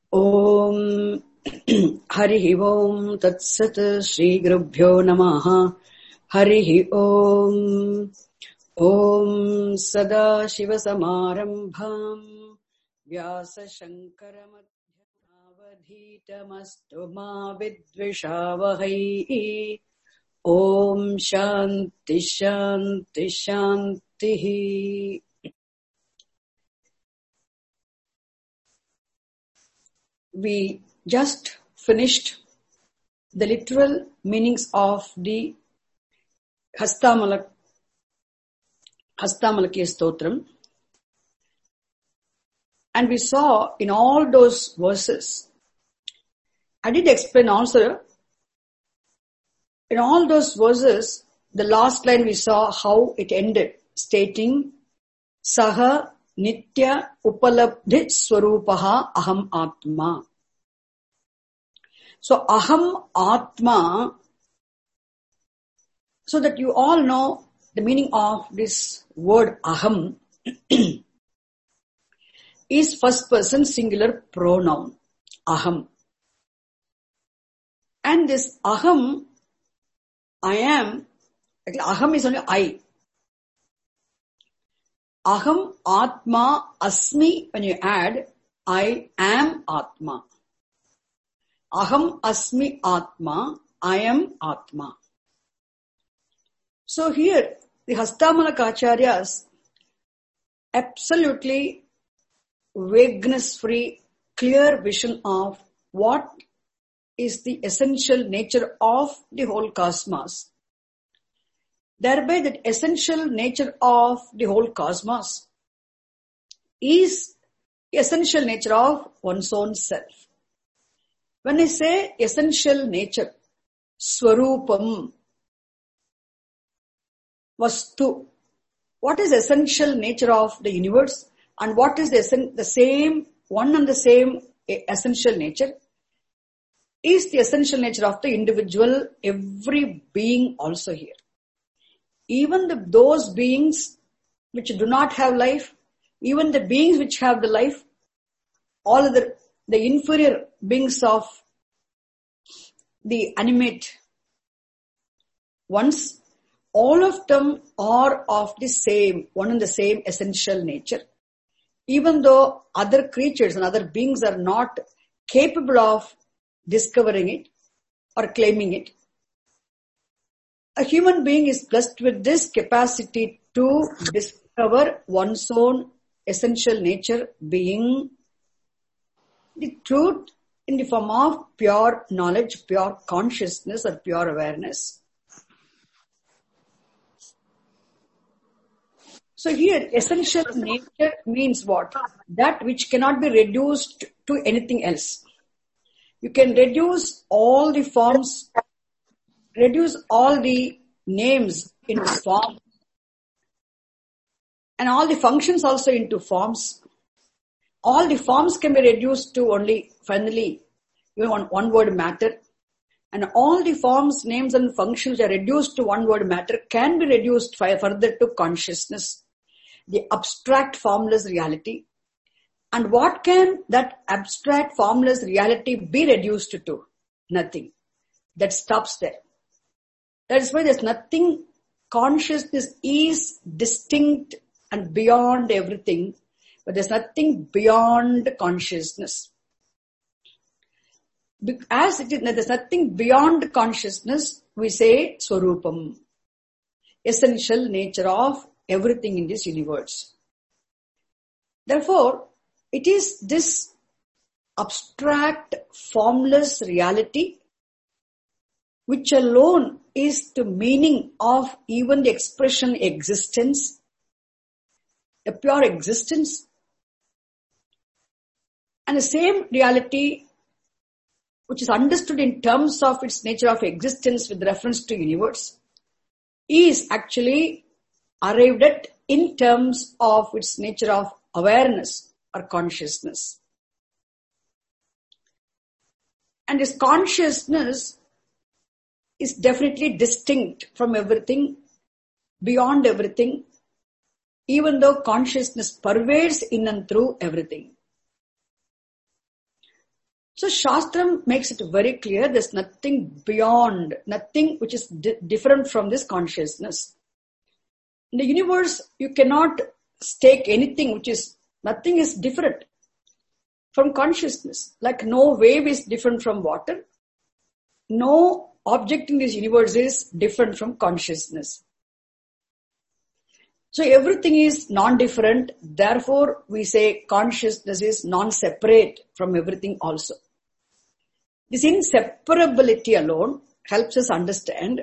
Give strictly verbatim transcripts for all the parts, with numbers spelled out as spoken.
Om Harihi Om Tat Sat Shri Gurubhyo Namaha Harihi Om Om Sada Shiva Samarambham Vyasa Shankara Madhyamavadhitamastu Ma Vidvishavahai Om Shanti Shanti Shanti. We just finished the literal meanings of the Hastamalak, Hastamalakya Stotram. And we saw in all those verses, I did explain also, in all those verses, the last line we saw how it ended, stating, Saha Nitya Upalabdhi Swarupaha Aham Atma. So Aham Atma, so that you all know the meaning of this word Aham, is first person singular pronoun, Aham. And this Aham, I am, Aham is only I. Aham Atma Asmi, when you add, I am Atma. Aham Asmi Atma, I am Atma. So here, the Hastamalakacharyas absolutely vagueness-free, clear vision of what is the essential nature of the whole cosmos. Thereby, that essential nature of the whole cosmos is the essential nature of one's own self. When I say essential nature, Swarupam, Vastu, what is the essential nature of the universe and what is the, the same, one and the same essential nature is the essential nature of the individual, every being also here. Even the, those beings which do not have life, even the beings which have the life, all of the, the inferior beings of the animate ones, all of them are of the same, one and the same essential nature. Even though other creatures and other beings are not capable of discovering it or claiming it, a human being is blessed with this capacity to discover one's own essential nature, being the truth in the form of pure knowledge, pure consciousness or pure awareness. So here, essential nature means what? That which cannot be reduced to anything else. You can reduce all the forms, reduce all the names into form, and all the functions also into forms. All the forms can be reduced to only, finally, even one, one word matter. And all the forms, names and functions are reduced to one word matter can be reduced further to consciousness, the abstract formless reality. And what can that abstract formless reality be reduced to? Nothing. That stops there. That is why there's nothing. Consciousness is distinct and beyond everything, but there's nothing beyond consciousness. As it is, there's nothing beyond consciousness, we say Swarupam, essential nature of everything in this universe. Therefore, it is this abstract, formless reality which alone is the meaning of even the expression existence, a pure existence. And the same reality which is understood in terms of its nature of existence with reference to universe is actually arrived at in terms of its nature of awareness or consciousness. And this consciousness is definitely distinct from everything, beyond everything, even though consciousness pervades in and through everything. So Shastram makes it very clear there's nothing beyond, nothing which is di- different from this consciousness. In the universe, you cannot take anything which is, nothing is different from consciousness. Like no wave is different from water. No object in this universe is different from consciousness. So everything is non-different. Therefore, we say consciousness is non-separate from everything also. This inseparability alone helps us understand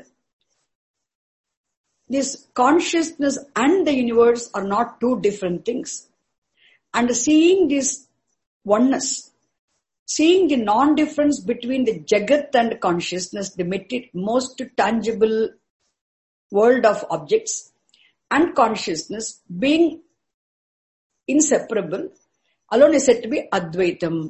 this consciousness and the universe are not two different things. And seeing this oneness, seeing the non-difference between the Jagat and consciousness, the most tangible world of objects, and consciousness being inseparable, alone is said to be Advaitam.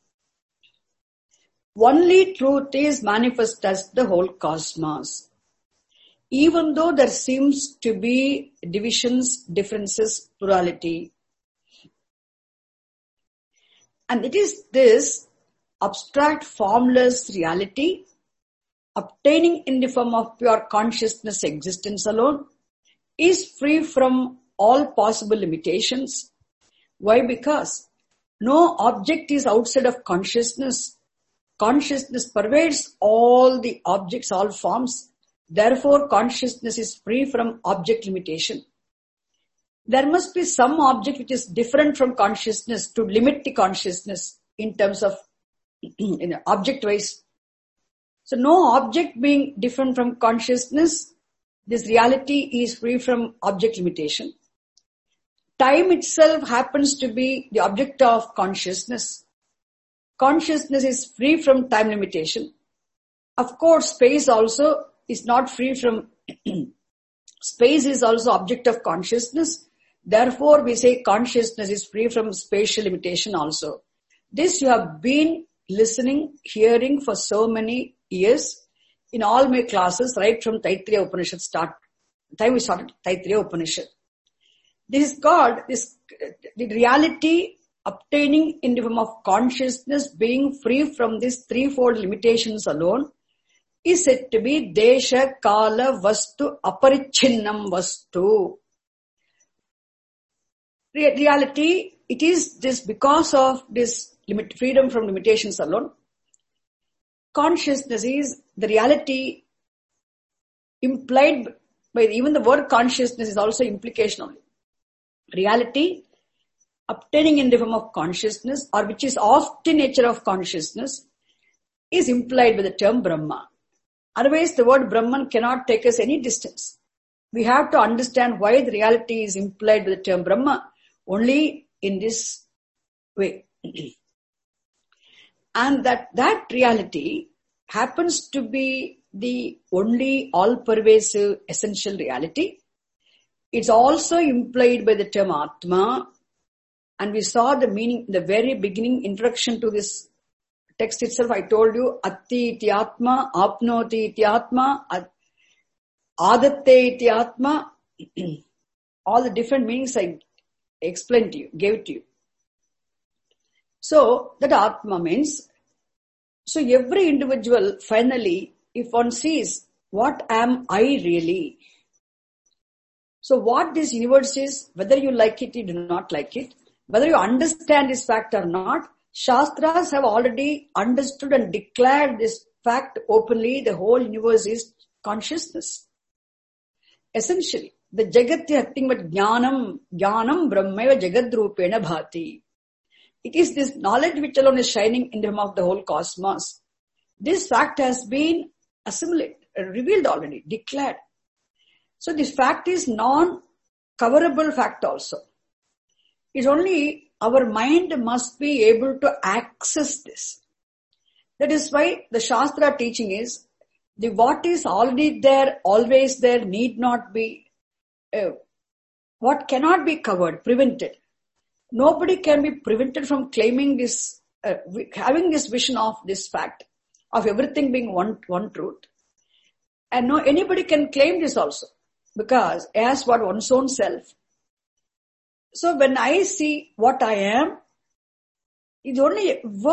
Only truth is manifest as the whole cosmos. Even though there seems to be divisions, differences, plurality. And it is this abstract, formless reality obtaining in the form of pure consciousness existence alone is free from all possible limitations. Why? Because no object is outside of consciousness. Consciousness pervades all the objects, all forms. Therefore, consciousness is free from object limitation. There must be some object which is different from consciousness to limit the consciousness in terms of in object-wise. So, no object being different from consciousness, this reality is free from object limitation. Time itself happens to be the object of consciousness. Consciousness is free from time limitation. Of course, space also is not free from, space is also object of consciousness. Therefore, we say consciousness is free from spatial limitation also. This you have been listening, hearing for so many years in all my classes, right from Taittiriya Upanishad start, time we started Taittiriya Upanishad. This is called, this, the reality obtaining in the form of consciousness being free from these threefold limitations alone is said to be Desha, Kala, Vastu, Aparichinnam Vastu. Re- reality, it is this because of this limit, freedom from limitations alone. Consciousness is the reality implied by even the word consciousness is also implication only. Reality obtaining in the form of consciousness or which is of the nature of consciousness is implied by the term Brahma. Otherwise, the word Brahman cannot take us any distance. We have to understand why the reality is implied by the term Brahma only in this way. And that, that reality happens to be the only all-pervasive essential reality. It's also implied by the term Atma. And we saw the meaning in the very beginning, introduction to this text itself. I told you, Atti iti Atma, Apnoti iti Atma, Adatte iti Atma. All the different meanings I explained to you, gave it to you. So, that Atma means, so every individual finally, if one sees, what am I really? So what this universe is, whether you like it, you do not like it, whether you understand this fact or not, Shastras have already understood and declared this fact openly. The whole universe is consciousness. Essentially, the Jagat is nothing but Jnanam, Jnanam Brahmaiva Jagadrupena Bhati. It is this knowledge which alone is shining in the form of the whole cosmos. This fact has been assimilated, revealed already, declared. So this fact is non-coverable fact also. It's only our mind must be able to access this. That is why the Shastra teaching is, the what is already there, always there, need not be, uh, what cannot be covered, prevented. Nobody can be prevented from claiming this, uh, having this vision of this fact, of everything being one, one truth. And no, anybody can claim this also, because as what one's own self. So when I see what I am, it's only a word.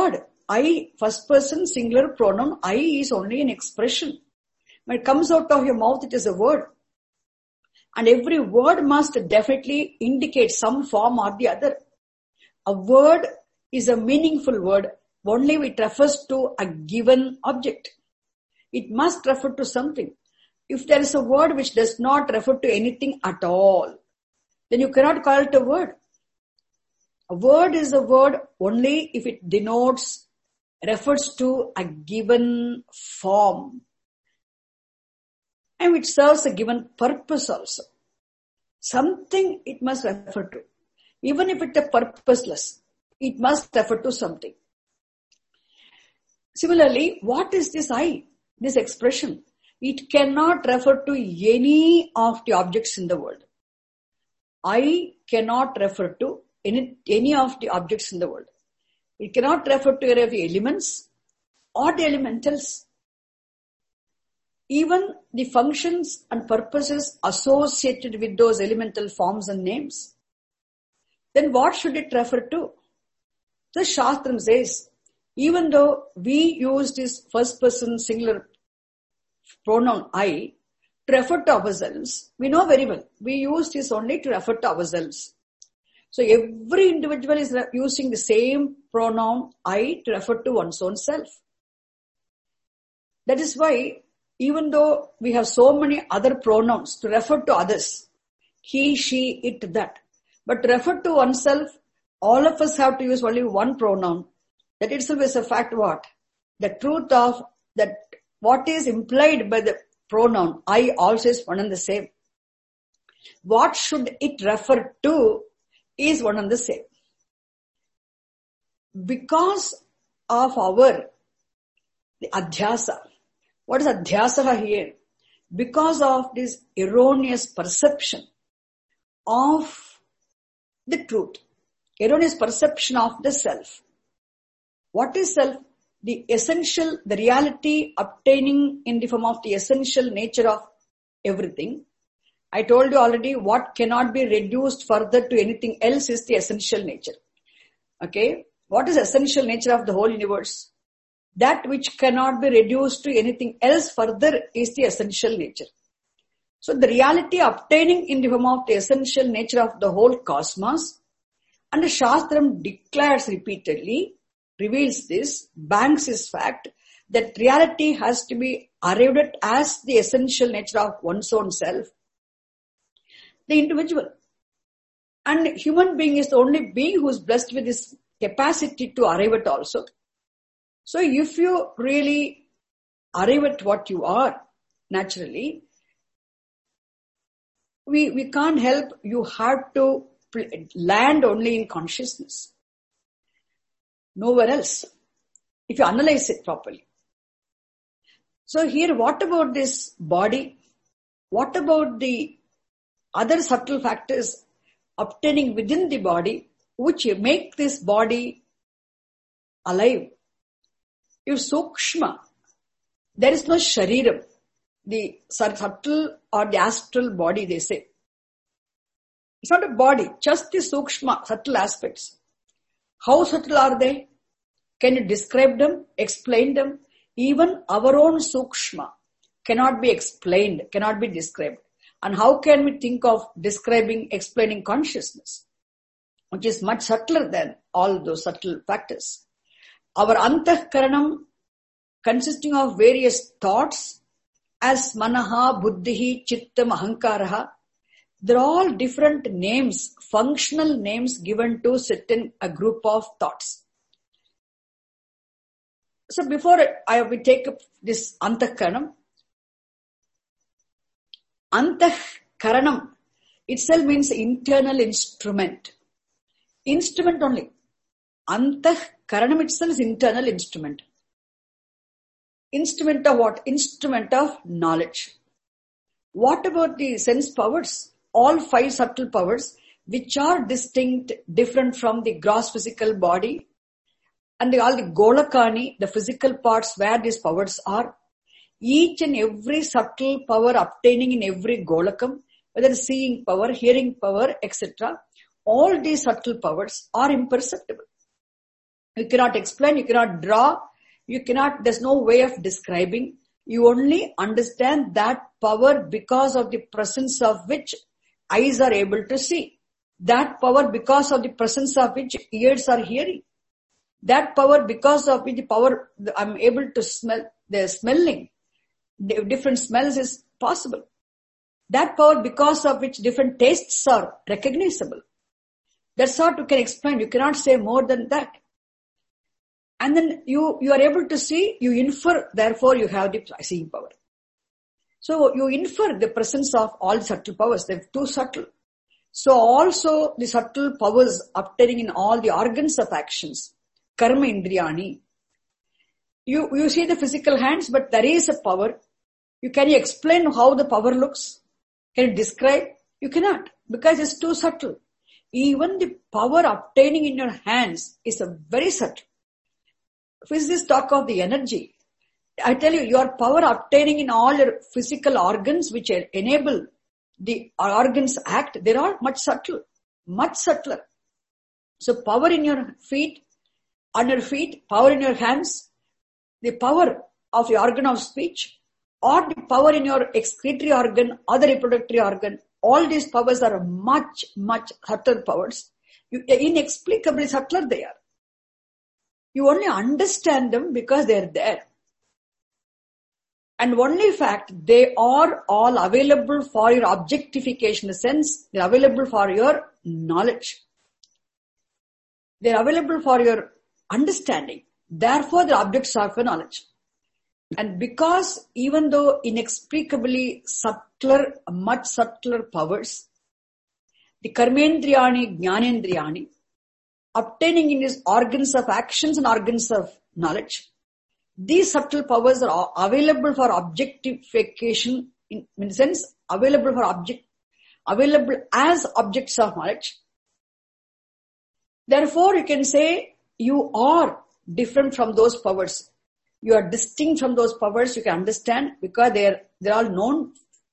I, first person singular pronoun, I is only an expression. When it comes out of your mouth, it is a word. And every word must definitely indicate some form or the other. A word is a meaningful word only if it refers to a given object. It must refer to something. If there is a word which does not refer to anything at all, then you cannot call it a word. A word is a word only if it denotes, refers to a given form. And it serves a given purpose also. Something it must refer to. Even if it is purposeless, it must refer to something. Similarly, what is this I, this expression? It cannot refer to any of the objects in the world. I cannot refer to any, any of the objects in the world. It cannot refer to any of the elements or the elementals. Even the functions and purposes associated with those elemental forms and names. Then what should it refer to? The Shastram says, even though we use this first person singular pronoun I to refer to ourselves, we know very well, we use this only to refer to ourselves. So every individual is using the same pronoun I to refer to one's own self. That is why even though we have so many other pronouns to refer to others, he, she, it, that, but to refer to oneself, all of us have to use only one pronoun. That itself is a fact what? The truth of that what is implied by the pronoun I also is one and the same. What should it refer to is one and the same. Because of our the adhyasa. What is adhyasa here? Because of this erroneous perception of the truth, erroneous perception of the self. What is self? The essential, the reality obtaining in the form of the essential nature of everything. I told you already what cannot be reduced further to anything else is the essential nature. Okay? What is essential nature of the whole universe? That which cannot be reduced to anything else further is the essential nature. So the reality obtaining in the form of the essential nature of the whole cosmos, and the Shastram declares repeatedly, reveals this, banks this fact, that reality has to be arrived at as the essential nature of one's own self, the individual. And human being is the only being who is blessed with this capacity to arrive at also. So if you really arrive at what you are, naturally, we, we can't help, you have to land only in consciousness. Nowhere else, if you analyze it properly. So here, what about this body? What about the other subtle factors obtaining within the body which make this body alive? If sukshma, there is no shariram, the subtle or the astral body they say. It's not a body, just the sukshma, subtle aspects. How subtle are they? Can you describe them, explain them? Even our own sukshma cannot be explained, cannot be described. And how can we think of describing, explaining consciousness, which is much subtler than all those subtle factors? Our antahkaranam, consisting of various thoughts, as manaha, buddhihi, chittam, ahankaraha, they're all different names, functional names given to certain a group of thoughts. So before I will take up this antahkaranam, antahkaranam itself means internal instrument. Instrument only. Antahkaranam itself is internal instrument. Instrument of what? Instrument of knowledge. What about the sense powers? All five subtle powers, which are distinct, different from the gross physical body, and the, all the golakani, the physical parts where these powers are. Each and every subtle power obtaining in every golakam, whether seeing power, hearing power, et cetera, all these subtle powers are imperceptible. You cannot explain, you cannot draw, you cannot, there's no way of describing. You only understand that power because of the presence of which eyes are able to see. That power because of the presence of which ears are hearing. That power because of which the power I'm able to smell, the smelling, the different smells is possible. That power because of which different tastes are recognizable. That's what you can explain. You cannot say more than that. And then you, you are able to see, you infer, therefore you have the seeing power. So you infer the presence of all the subtle powers. They're too subtle. So also the subtle powers obtaining in all the organs of actions. Karma indriyani. You, you see the physical hands, but there is a power. You can you explain how the power looks? Can you describe? You cannot, because it's too subtle. Even the power obtaining in your hands is a very subtle. Physicists talk of the energy. I tell you, your power obtaining in all your physical organs which enable the organs act, they are much subtle, much subtler. So power in your feet, on your feet, power in your hands, the power of the organ of speech, or the power in your excretory organ or the reproductory organ, all these powers are much, much subtle powers. You, inexplicably subtler they are. You only understand them because they are there. And only fact, they are all available for your objectification, in the sense they are available for your knowledge. They are available for your understanding. Therefore, they are objects of your knowledge. And because even though inexplicably subtler, much subtler powers, the karmendriyani, jnanendriyani, obtaining in his organs of actions and organs of knowledge, these subtle powers are available for objectification, in, in a sense, available for object, available as objects of knowledge. Therefore, you can say you are different from those powers. You are distinct from those powers, you can understand, because they are, they are all known.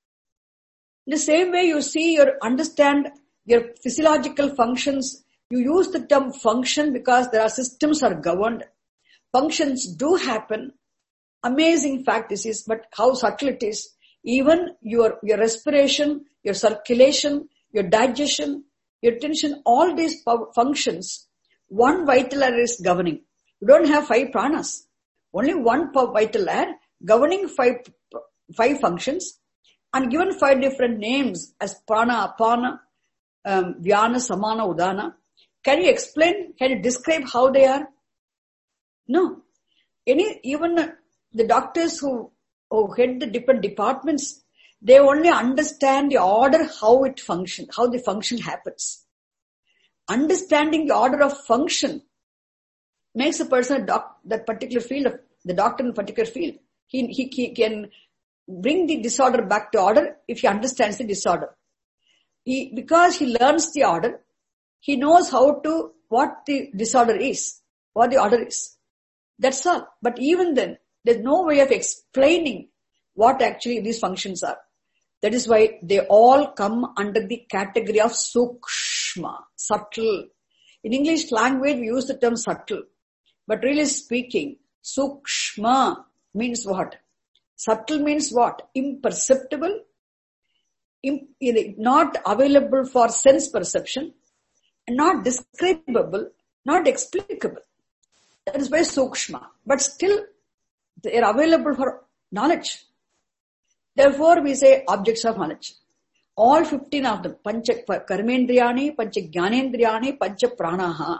In the same way, you see, you understand your physiological functions. You use the term function because there are systems are governed. Functions do happen. Amazing fact this is, but how subtle it is. Even your, your respiration, your circulation, your digestion, your tension, all these functions, one vital air is governing. You don't have five pranas. Only one vital air governing five, five functions and given five different names as prana, apana, um, vyana, samana, udana. Can you explain? Can you describe how they are? No. Any, even the doctors who, who head the different departments, they only understand the order, how it functions, how the function happens. Understanding the order of function makes a person a doc, that particular field of the doctor in a particular field. He, he, he can bring the disorder back to order if he understands the disorder. He, because he learns the order, he knows how to, what the disorder is, what the order is. That's all. But even then, there's no way of explaining what actually these functions are. That is why they all come under the category of sukshma, subtle. In English language, we use the term subtle. But really speaking, sukshma means what? Subtle means what? Imperceptible, imp- not available for sense perception, and not describable, not explicable. That is why sukshma. But still, they are available for knowledge. Therefore, we say objects of knowledge. All fifteen of them, pancha karmendriyani, pancha jnanendriyani, pancha pranaha.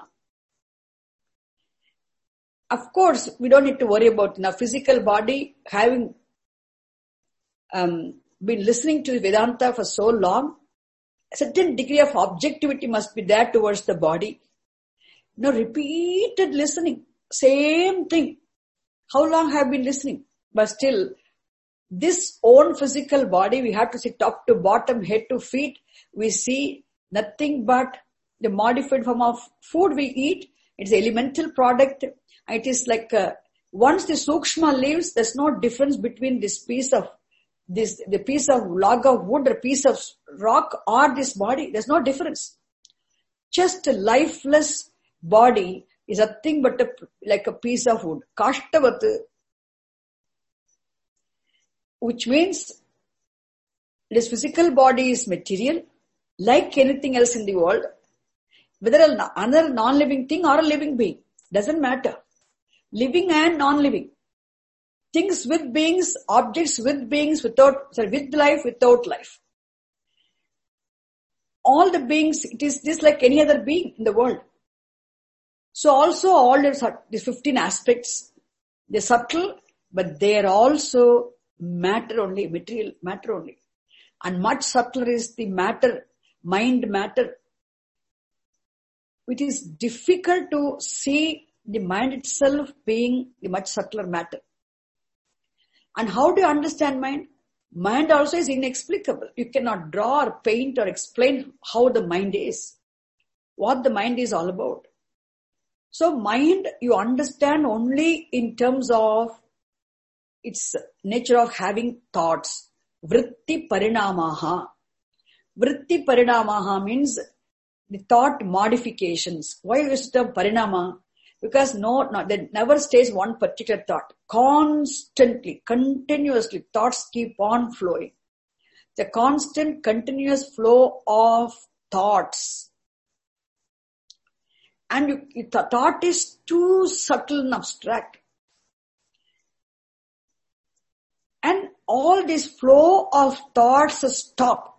Of course, we don't need to worry about the physical body having um, been listening to Vedanta for so long. A certain degree of objectivity must be there towards the body. No, repeated listening, same thing. How long have been listening? But still, this own physical body, we have to see top to bottom, head to feet. We see nothing but the modified form of food we eat. It's an elemental product. It is like, uh, once the sukshma leaves, there's no difference between this piece of, this, the piece of log of wood or piece of rock or this body. There's no difference. Just a lifeless body is nothing but a, like a piece of wood. Kashtavat, which means this physical body is material, like anything else in the world, whether another non-living thing or a living being, doesn't matter. Living and non-living. Things with beings, objects with beings, without, sorry, with life, without life. All the beings, it is just like any other being in the world. So also all these fifteen aspects, they're subtle, but they are also matter only, material matter only. And much subtler is the matter, mind matter. It is difficult to see the mind itself being the much subtler matter. And how do you understand mind? Mind also is inexplicable. You cannot draw or paint or explain how the mind is, what the mind is all about. So mind you understand only in terms of its nature of having thoughts. Vritti parinamaha. Vritti parinamaha means the thought modifications. Why is it parinama? Because no, no, they never stays one particular thought. Constantly, continuously, thoughts keep on flowing. The constant, continuous flow of thoughts. And you, the thought is too subtle and abstract. And all this flow of thoughts stop.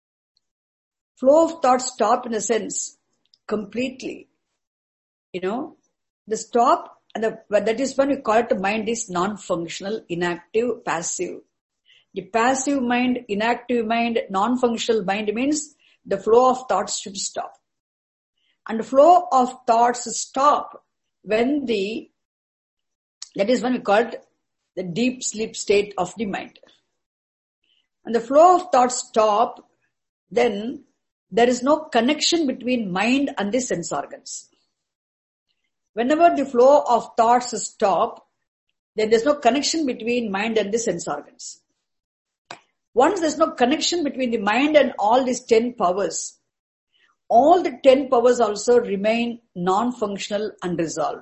Flow of thoughts stop in a sense, completely. You know, the stop, and the, that is when we call it the mind is non-functional, inactive, passive. The passive mind, inactive mind, non-functional mind means the flow of thoughts should stop. And the flow of thoughts stop when the, that is when we call it the deep sleep state of the mind. And the flow of thoughts stop, then there is no connection between mind and the sense organs. Whenever the flow of thoughts stop, then there's no connection between mind and the sense organs. Once there's no connection between the mind and all these ten powers, all the ten powers also remain non-functional and resolved.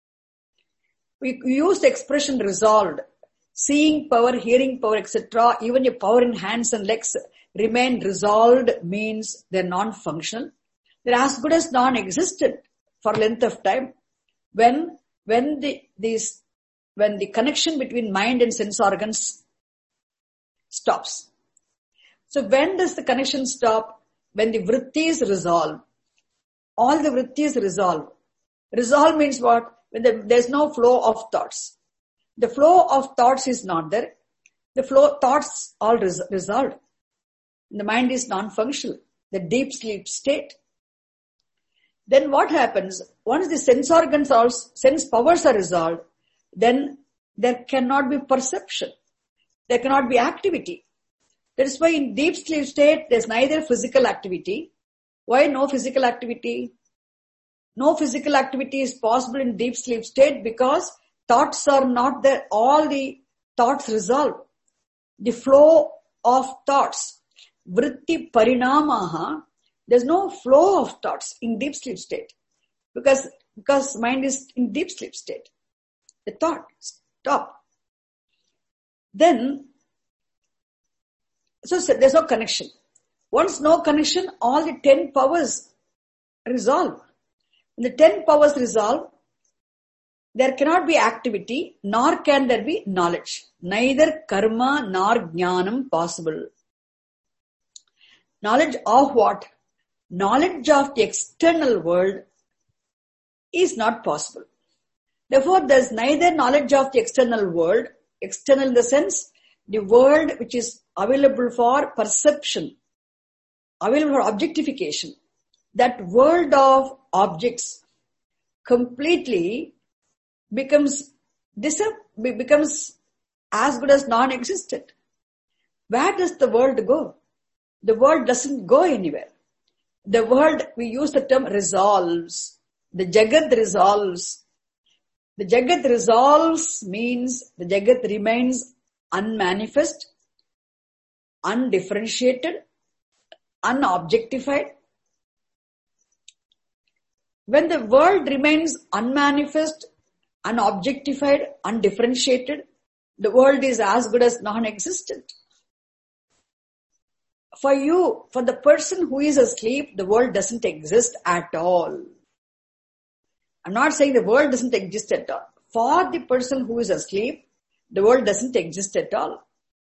We use the expression resolved. Seeing power, hearing power, et cetera, even your power in hands and legs remain resolved means they're non-functional. They're as good as non-existent for length of time. When, when the, these, when the connection between mind and sense organs stops. So when does the connection stop? When the vrittis resolve. All the vrittis resolve. Resolve means what? When the, there's no flow of thoughts. The flow of thoughts is not there. The flow thoughts all res- resolved. The mind is non-functional. The deep sleep state. Then what happens? Once the sense organs or sense powers are resolved, then there cannot be perception. There cannot be activity. That is why in deep sleep state, there's neither physical activity. Why no physical activity? No physical activity is possible in deep sleep state because thoughts are not there. All the thoughts resolve. The flow of thoughts. Vritti parinamaha. There's no flow of thoughts in deep sleep state. Because, because mind is in deep sleep state. The thought stop. Then, so there's no connection. Once no connection, all the ten powers resolve. When the ten powers resolve, there cannot be activity, nor can there be knowledge. Neither karma nor jnanam possible. Knowledge of what? Knowledge of the external world is not possible. Therefore, there is neither knowledge of the external world, external in the sense, the world which is available for perception, available for objectification. That world of objects completely becomes, becomes as good as non-existent. Where does the world go? The world doesn't go anywhere. The world, we use the term resolves. The Jagat resolves. The Jagat resolves means the Jagat remains unmanifest, undifferentiated, unobjectified. When the world remains unmanifest, unobjectified, undifferentiated, the world is as good as non-existent. For you, for the person who is asleep, the world doesn't exist at all. I'm not saying the world doesn't exist at all. For the person who is asleep, the world doesn't exist at all.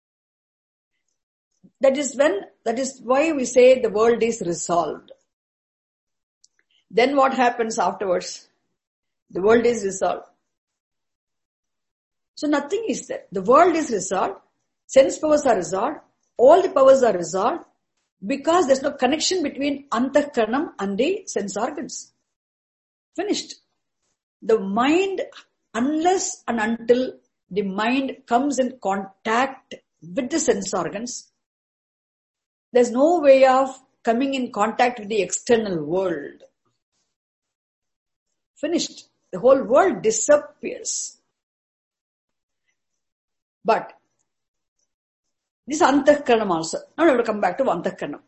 That is when, that is why we say the world is resolved. Then what happens afterwards? The world is resolved. So nothing is there. The world is resolved. Sense powers are resolved. All the powers are resolved because there's no connection between antahkaranam and the sense organs. Finished. The mind, unless and until the mind comes in contact with the sense organs, there's no way of coming in contact with the external world. Finished. The whole world disappears. But this antahkaranam also. Now we will come back to antahkaranam.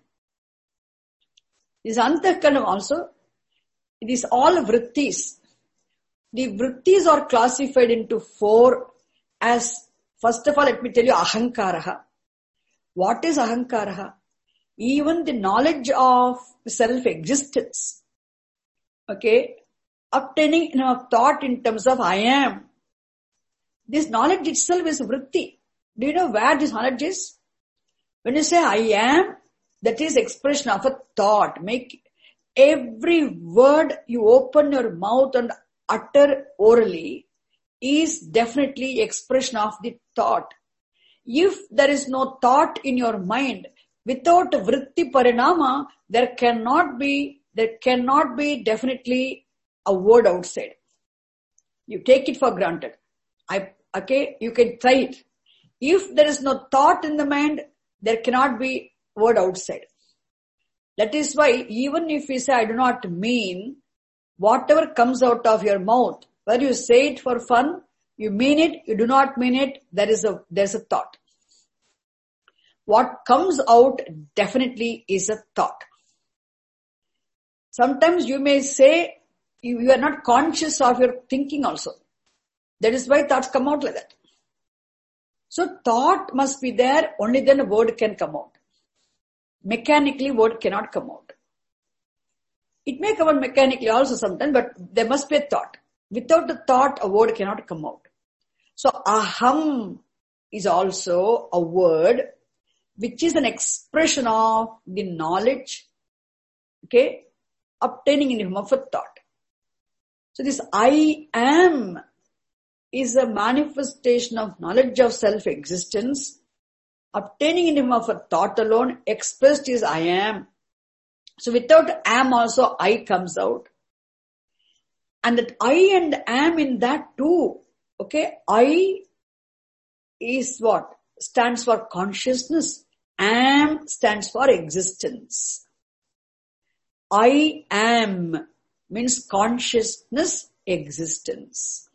This antahkaranam also, it is all vrittis. The vrittis are classified into four as, first of all, let me tell you, ahankaraha. What is ahankaraha? Even the knowledge of self-existence. Okay. Obtaining you know, thought in terms of I am. This knowledge itself is vritti. Do you know where this knowledge is? When you say I am, that is expression of a thought. Make every word you open your mouth and utter orally is definitely expression of the thought. If there is no thought in your mind, without vritti parinama, there cannot be, there cannot be definitely a word outside. You take it for granted. I, okay, you can try it. If there is no thought in the mind, there cannot be word outside. That is why even if you say I do not mean, whatever comes out of your mouth, whether you say it for fun, you mean it, you do not mean it, there is a, there's a thought. What comes out definitely is a thought. Sometimes you may say you, you are not conscious of your thinking also. That is why thoughts come out like that. So thought must be there, only then a word can come out. Mechanically, word cannot come out. It may come out mechanically also sometimes, but there must be a thought. Without a thought, a word cannot come out. So aham is also a word which is an expression of the knowledge, okay, obtaining in the form of a thought. So this I am is a manifestation of knowledge of self-existence, obtaining in the form of a thought alone, expressed is I am. So without am also I comes out. And that I and am in that too, okay, I is what? Stands for consciousness. Am stands for existence. I am means consciousness, existence.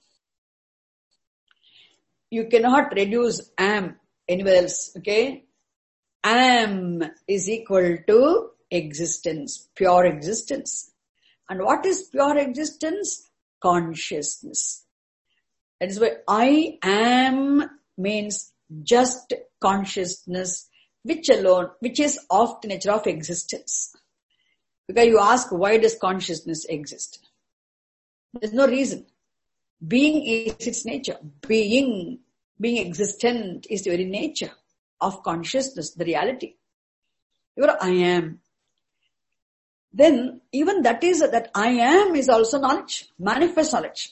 You cannot reduce am anywhere else, okay? Am is equal to existence, pure existence. And what is pure existence? Consciousness. That is why I am means just consciousness, which alone, which is of the nature of existence. Because you ask, why does consciousness exist? There's no reason. Being is its nature. Being, being existent is the very nature of consciousness, the reality. Your I am. Then even that is, that I am is also knowledge, manifest knowledge.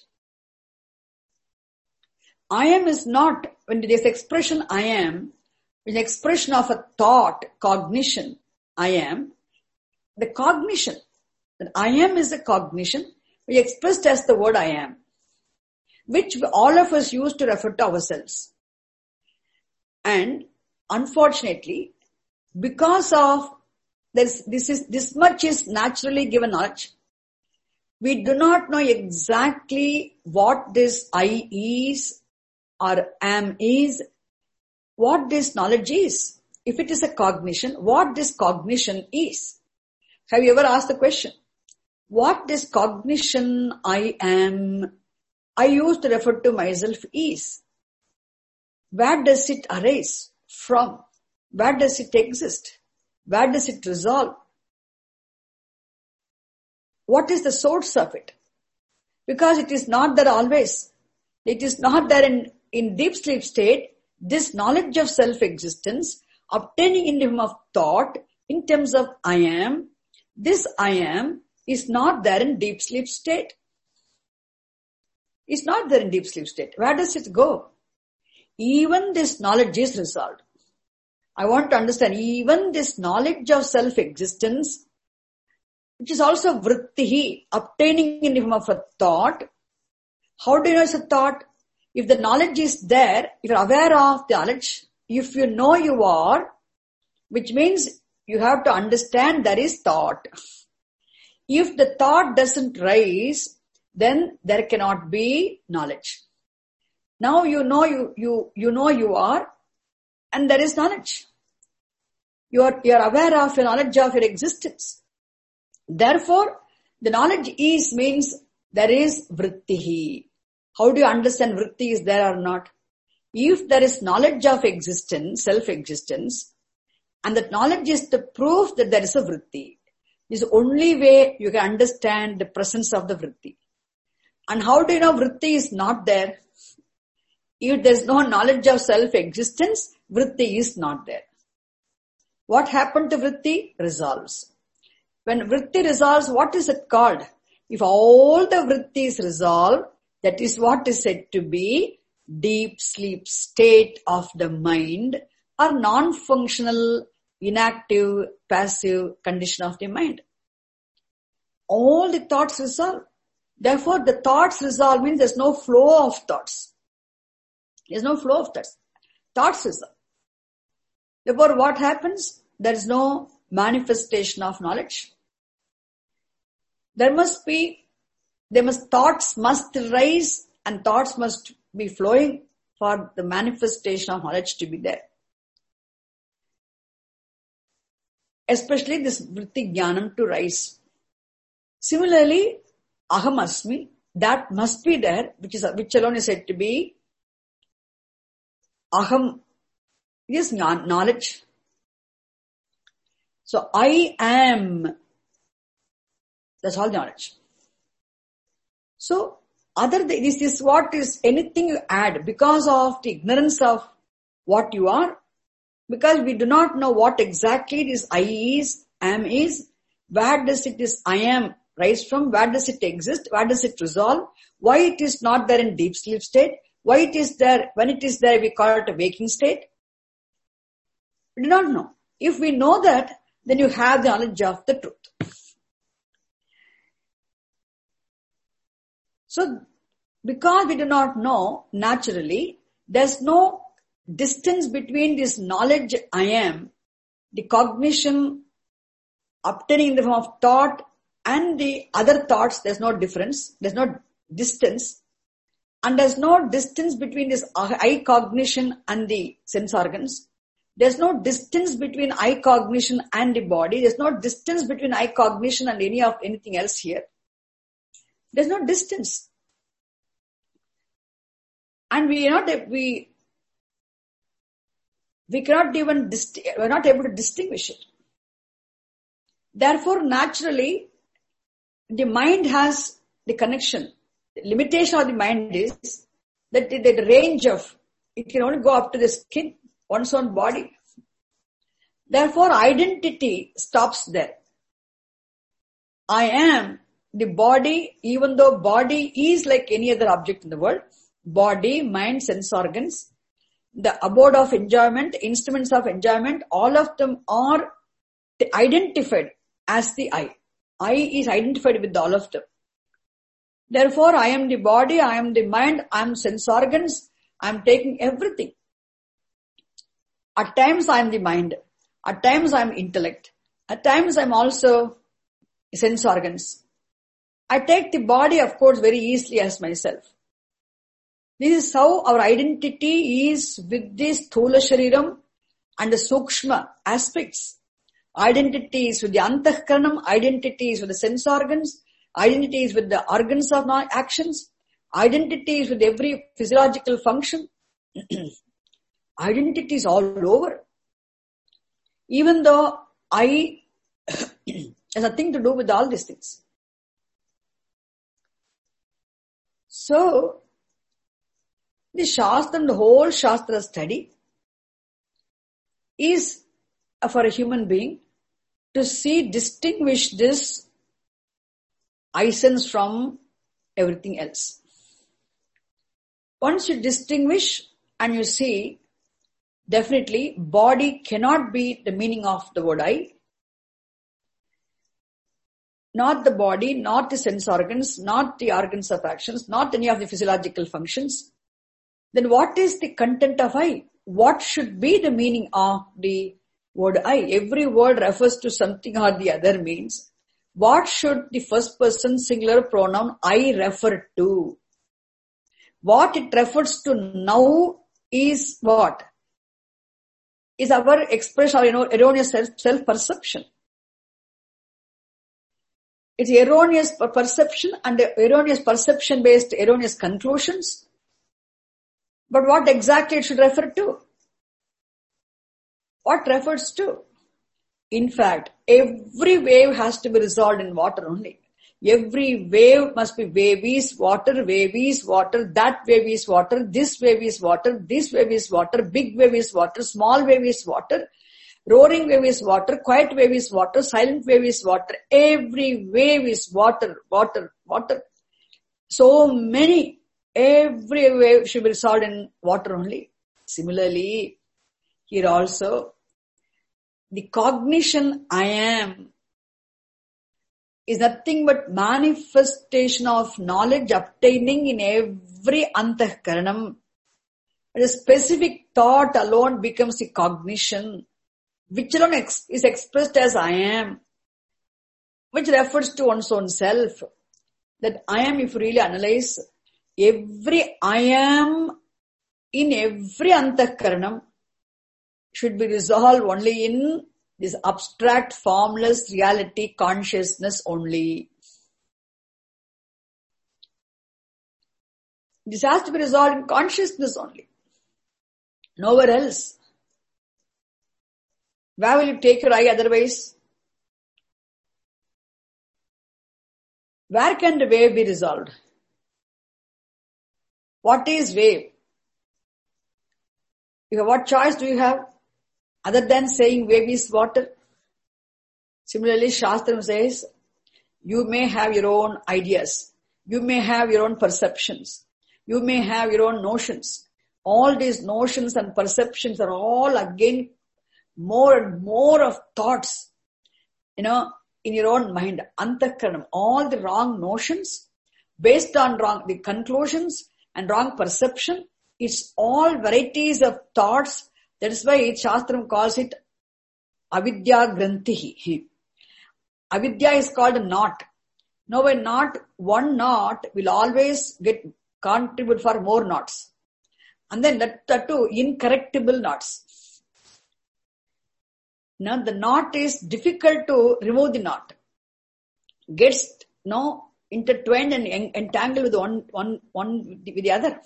I am is not, when there is expression I am, an expression of a thought, cognition, I am, the cognition, that I am is a cognition, we expressed as the word I am, which all of us use to refer to ourselves. And unfortunately, because of this, this is, this much is naturally given knowledge, we do not know exactly what this I is or am is, what this knowledge is. If it is a cognition, what this cognition is. Have you ever asked the question? what this cognition I am, I used to refer to myself is. Where does it arise from? Where does it exist? Where does it resolve? What is the source of it? Because it is not there always. It is not there in, in deep sleep state. This knowledge of self-existence, obtaining in the form of thought, in terms of I am, this I am is not there in deep sleep state. It's not there in deep sleep state. Where does it go? Even this knowledge is resolved. I want to understand, even this knowledge of self-existence, which is also vrittihi, obtaining in the form of a thought. How do you know it's a thought? If the knowledge is there, if you're aware of the knowledge, if you know you are, which means you have to understand there is thought. If the thought doesn't rise, then there cannot be knowledge. Now you know you, you, you know you are, and there is knowledge. You are, you are aware of your knowledge of your existence. Therefore, the knowledge is means there is vrittihi. How do you understand vritti is there or not? If there is knowledge of existence, self-existence, and that knowledge is the proof that there is a vritti, this is the only way you can understand the presence of the vritti. And how do you know vritti is not there? If there is no knowledge of self-existence, vritti is not there. What happened to vritti? Resolves. When vritti resolves, what is it called? If all the vrittis resolve, that is what is said to be deep sleep state of the mind or non-functional, inactive, passive condition of the mind. All the thoughts resolve. Therefore, the thoughts resolve means there's no flow of thoughts. There's no flow of thoughts. Thoughts resolve. Therefore, what happens? There is no manifestation of knowledge. There must be, there must, thoughts must rise and thoughts must be flowing for the manifestation of knowledge to be there. Especially this vritti jnanam to rise. Similarly, aham asmi, that must be there, which is, which alone is said to be aham, is knowledge. So I am, that's all knowledge. So other than this is what is anything you add because of the ignorance of what you are, because we do not know what exactly this I is, am is, where does it is I am rise from, where does it exist, where does it resolve, why it is not there in deep sleep state, why it is there, when it is there we call it a waking state. We do not know. If we know that, then you have the knowledge of the truth. So, because we do not know, naturally, there's no distance between this knowledge I am, the cognition, obtaining in the form of thought, and the other thoughts, there's no difference, there's no distance, and there's no distance between this I cognition and the sense organs. There's no distance between I cognition and the body. There's no distance between I cognition and any of anything else here. There's no distance. And we are not, we, we cannot even, dist- we're not able to distinguish it. Therefore, naturally, the mind has the connection. The limitation of the mind is that the, the range of, it can only go up to the skin, one's own body. Therefore, identity stops there. I am the body, even though body is like any other object in the world, body, mind, sense organs, the abode of enjoyment, instruments of enjoyment, all of them are identified as the I. I is identified with all of them. Therefore, I am the body, I am the mind, I am sense organs, I am taking everything. At times I am the mind, at times I am intellect, at times I am also sense organs. I take the body, of course, very easily as myself. This is how our identity is with this Sthula Shariram and the Sukshma aspects. Identity is with the Antahkaranam, identity is with the sense organs, Identity is with the organs of actions. Identity is with every physiological function. Identity is all over. Even though I has nothing to do with all these things. So, the Shastra and the whole Shastra study is for a human being to see, distinguish this essence from everything else. Once you distinguish and you see, definitely body cannot be the meaning of the word I. Not the body, not the sense organs, not the organs of actions, not any of the physiological functions. Then what is the content of I? What should be the meaning of the word I? Every word refers to something or the other means. What should the first person singular pronoun I refer to? What it refers to now is what? Is our expression or you know, erroneous self-perception. It's erroneous perception and erroneous perception based erroneous conclusions. But what exactly it should refer to? What refers to? In fact, every wave has to be resolved in water only. Every wave must be wave is water, wave is water, that wave is water, this wave is water, this wave is water, big wave is water, small wave is water, roaring wave is water, quiet wave is water, silent wave is water. Every wave is water, water, water. So many. Every wave should be resolved in water only. Similarly, here also, the cognition I am is nothing but manifestation of knowledge obtaining in every antahkaranam. A specific thought alone becomes the cognition, which alone ex- is expressed as I am, which refers to one's own self. That I am, if you really analyze, every I am in every antahkaranam should be resolved only in this abstract, formless reality, consciousness only. This has to be resolved in consciousness only. Nowhere else. Where will you take your eye otherwise? Where can the wave be resolved? What is wave? What choice do you have other than saying wave is water? Similarly, Shastram says, you may have your own ideas. You may have your own perceptions. You may have your own notions. All these notions and perceptions are all again more and more of thoughts, you know, in your own mind. Antahkaranam, all the wrong notions based on wrong, the conclusions and wrong perception. It's all varieties of thoughts. That is why Shastram calls it avidya grantihi. Avidya is called a knot. Now a knot, one knot will always get contribute for more knots. And then that, that too, incorrectable knots. Now the knot is difficult to remove the knot. Gets no intertwined and entangled with one, one, one with the other.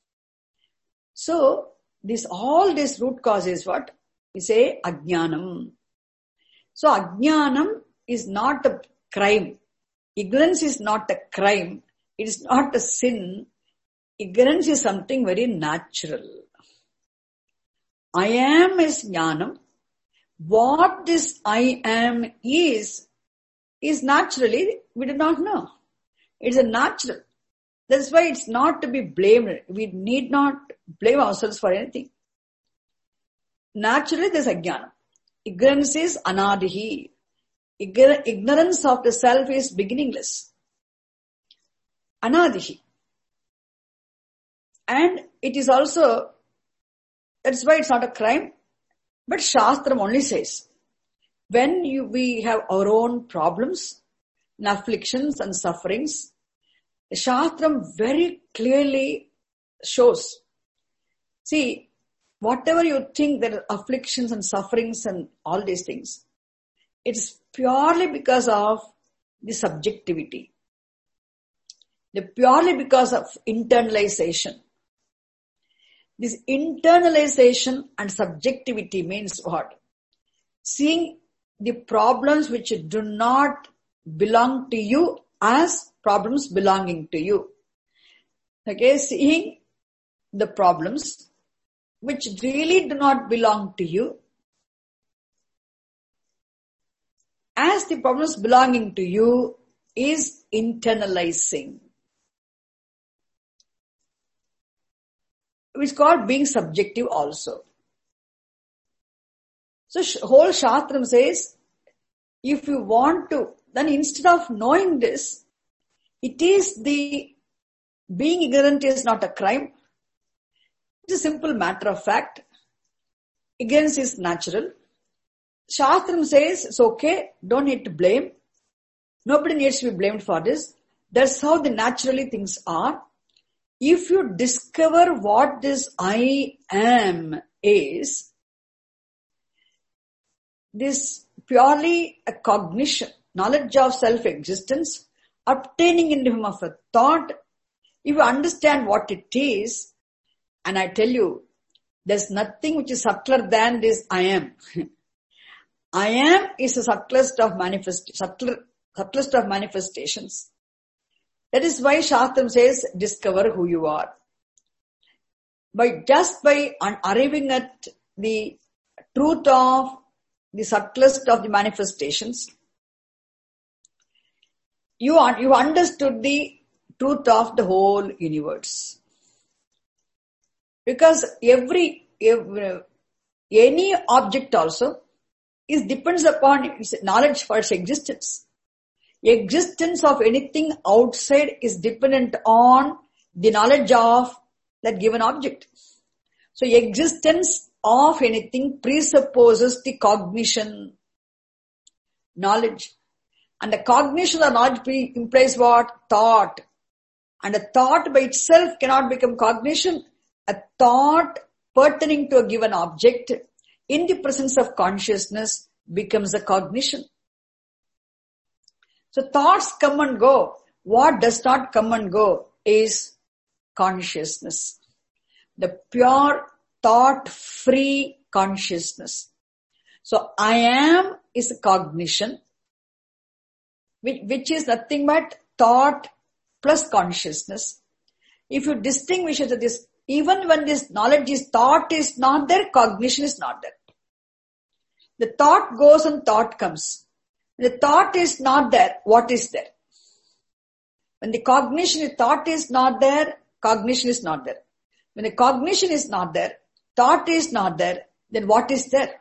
So, this, all this root cause is what? We say ajnanam. So, ajnanam is not a crime. Ignorance is not a crime. It is not a sin. Ignorance is something very natural. I am is jnanam. What this I am is, is naturally, we do not know. It's a natural. That's why it's not to be blamed. We need not blame ourselves for anything. Naturally, there's ajnana. Ignorance is anadihi. Ignorance of the self is beginningless. Anadihi. And it is also, that's why it's not a crime. But Shastram only says, when you, we have our own problems, and afflictions and sufferings, the Shastram very clearly shows. See, whatever you think that are afflictions and sufferings and all these things, it's purely because of the subjectivity. purely because of internalization. This internalization and subjectivity means what? Seeing the problems which do not belong to you as problems belonging to you. Okay, seeing the problems which really do not belong to you as the problems belonging to you is internalizing. It's called being subjective also. So whole Shastram says, if you want to, then instead of knowing this, it is the, being ignorant is not a crime. It's a simple matter of fact. Ignorance is natural. Shastram says it's okay, don't need to blame. Nobody needs to be blamed for this. That's how the naturally things are. If you discover what this I am is, this purely a cognition, knowledge of self-existence, obtaining in him of a thought, if you understand what it is, and I tell you, there's nothing which is subtler than this I am. I am is the subtlest of manifest, subtler, subtlest of manifestations. That is why Shastram says, discover who you are. By just by un- arriving at the truth of the subtlest of the manifestations, you are, you understood the truth of the whole universe. Because every, every any object also is depends upon its knowledge for its existence. Existence of anything outside is dependent on the knowledge of that given object. So existence of anything presupposes the cognition, knowledge. And the cognition or knowledge implies what? Thought. And a thought by itself cannot become cognition. A thought pertaining to a given object in the presence of consciousness becomes a cognition. So thoughts come and go. What does not come and go is consciousness. The pure thought-free consciousness. So I am is a cognition, which, which is nothing but thought plus consciousness. If you distinguish it, this, even when this knowledge is thought is not there, cognition is not there. The thought goes and thought comes. The thought is not there, what is there? When the cognition, the thought is not there, cognition is not there. When the cognition is not there, thought is not there, then what is there?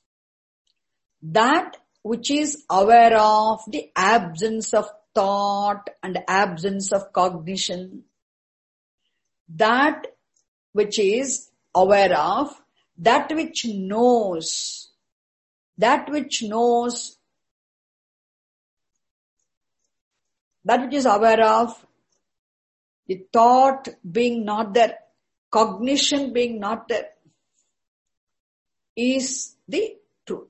That which is aware of the absence of thought and absence of cognition. That which is aware of, that which knows, that which knows, that which is aware of, the thought being not there, cognition being not there, is the truth.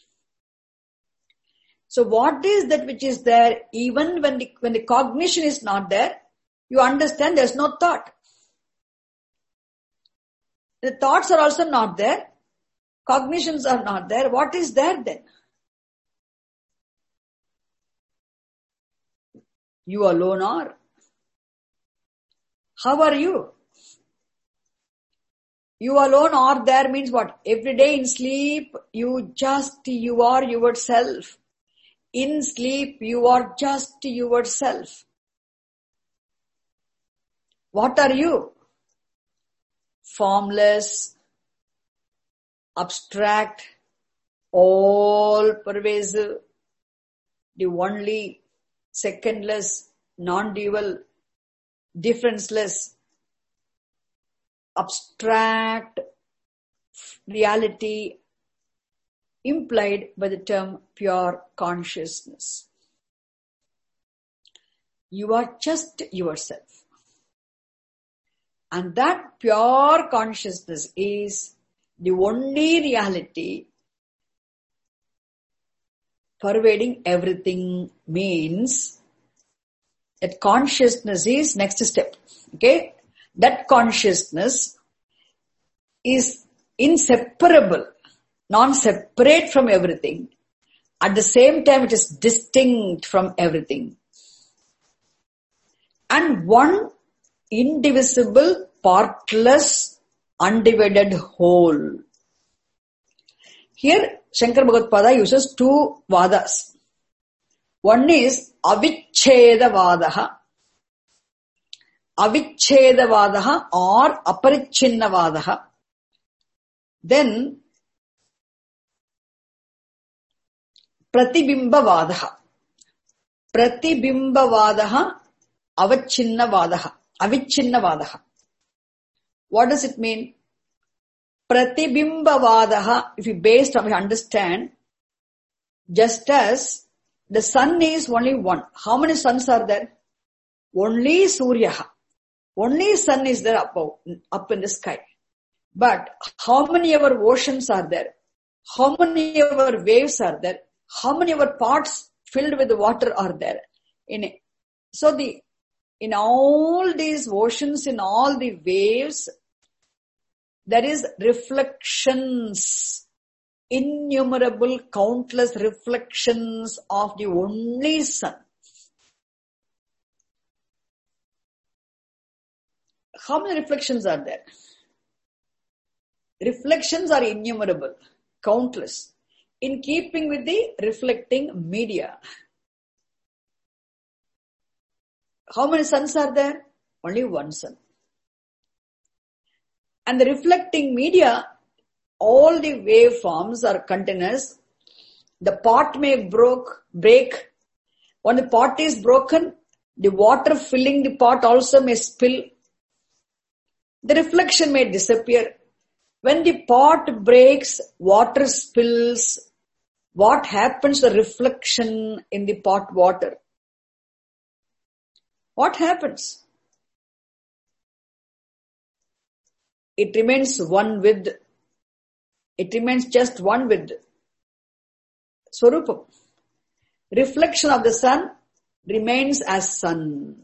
So what is that which is there? Even when the, when the cognition is not there, you understand there's no thought. The thoughts are also not there. Cognitions are not there. What is there then? You alone are. How are you? You alone are there means what? Every day in sleep, you just, you are yourself. In sleep, you are just yourself. What are you? Formless, abstract, all-pervasive, the only, secondless, non-dual, differenceless, abstract reality implied by the term pure consciousness. You are just yourself. And that pure consciousness is the only reality pervading everything, means That consciousness is next step. Okay? That consciousness is inseparable, non-separate from everything. At the same time, it is distinct from everything. And one indivisible, partless, undivided whole. Here, Shankara Bhagavad uses two vadas. One is avichcheda vadaha. Avichcheda vadaha or aparichinna vadaha. Then, pratibimba vadaha. Pratibimba vadaha, avachinna vadaha. Avichinna vadaha. What does it mean? Pratibimba vadaha, if you based on, we understand, just as the sun is only one. How many suns are there? Only Suryaha. Only sun is there above, up in the sky. But how many of our oceans are there? How many of our waves are there? How many of our pots filled with water are there? In so the in all these oceans, in all the waves, there is reflections, innumerable, countless reflections of the only sun. How many reflections are there? Reflections are innumerable, countless, in keeping with the reflecting media. How many suns are there? Only one sun. And the reflecting media, all the waveforms are continuous. The pot may broke, break. When the pot is broken, the water filling the pot also may spill. The reflection may disappear. When the pot breaks, water spills. What happens to the reflection in the pot water? What happens? It remains one with. It remains just one with. Swarupam. Reflection of the sun remains as sun.